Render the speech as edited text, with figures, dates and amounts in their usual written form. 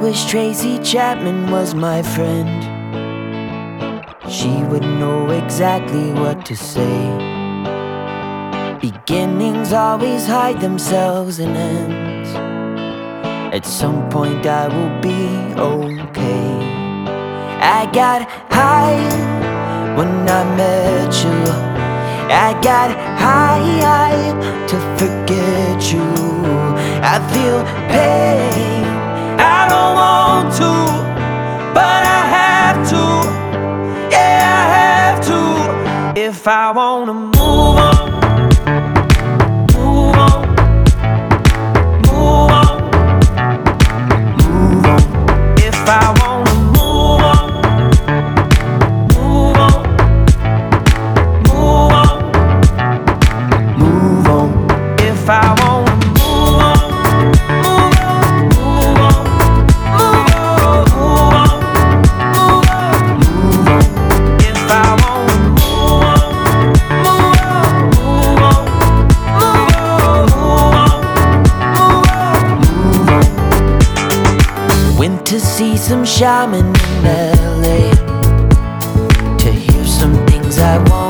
wish Tracy Chapman was my friend. She would know exactly what to say. Beginnings always hide themselves in ends. At some point I will be okay. I got high when I met you. I got high to forget you. I feel pain, I don't want to, but I have to. Yeah, I have to. If I wanna move on, move on, move on, move on. If I wanna move on, move on, move on, move on. If I wanna move on, move on, move on, move on, move on, move on. If I wanna move on, move on, move on, move on, move on, move on. Went to see some shaman in LA to hear some things I want